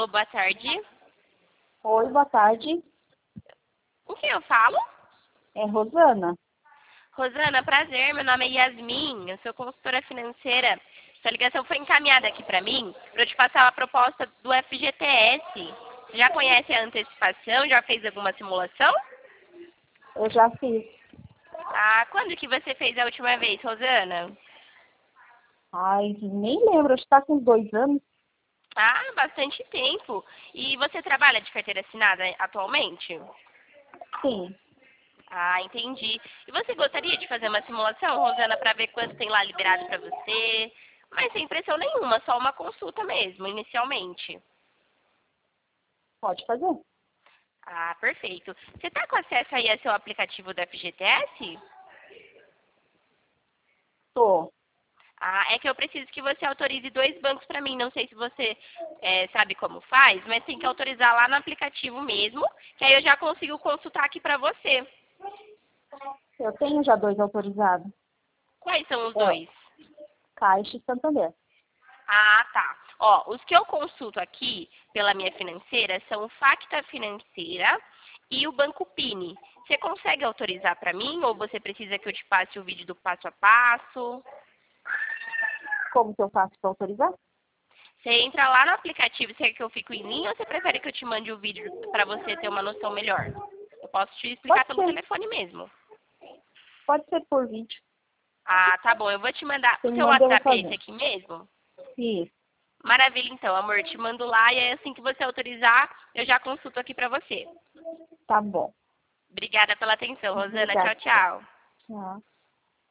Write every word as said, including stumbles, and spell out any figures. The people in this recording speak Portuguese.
Alô, boa tarde. Oi, boa tarde. Com quem eu falo? É Rosana. Rosana, prazer. Meu nome é Yasmin. Eu sou consultora financeira. Sua ligação foi encaminhada aqui para mim para eu te passar a proposta do F G T S. Você já conhece a antecipação? Já fez alguma simulação? Eu já fiz. Ah, quando que você fez a última vez, Rosana? Ai, nem lembro, acho que tá com dois anos. Ah, bastante tempo. E você trabalha de carteira assinada atualmente? Sim, Ah, entendi. E você gostaria de fazer uma simulação, Rosana, para ver quanto tem lá liberado para você? Mas sem pressão nenhuma, só uma consulta mesmo, inicialmente. pode fazer. Ah, perfeito. Você está com acesso aí ao seu aplicativo do F G T S? Tô. Ah, é que eu preciso que você autorize dois bancos para mim. Não sei se você é, sabe como faz, mas tem que autorizar lá no aplicativo mesmo, que aí eu já consigo consultar aqui para você. Eu tenho já dois autorizados. Quais são os É, dois? Caixa e Santander. Ah, tá. Ó, os que eu consulto aqui pela minha financeira são o Facta Financeira e o Banco Pini. Você consegue autorizar para mim ou você precisa que eu te passe o vídeo do passo a passo? Como que eu faço para autorizar? Você entra lá no aplicativo, você quer que eu fique em linha ou você prefere que eu te mande o vídeo para você ter uma noção melhor? Eu posso te explicar Pode pelo ser. telefone mesmo. Pode ser por vídeo. Ah, tá bom. Eu vou te mandar. Você O me seu manda, eu vou WhatsApp é esse fazer. aqui mesmo? Isso. Maravilha, então, amor. Te mando lá e aí, assim que você autorizar, eu já consulto aqui para você. Tá bom. Obrigada pela atenção, Rosana. Obrigada. Tchau, tchau. Tchau.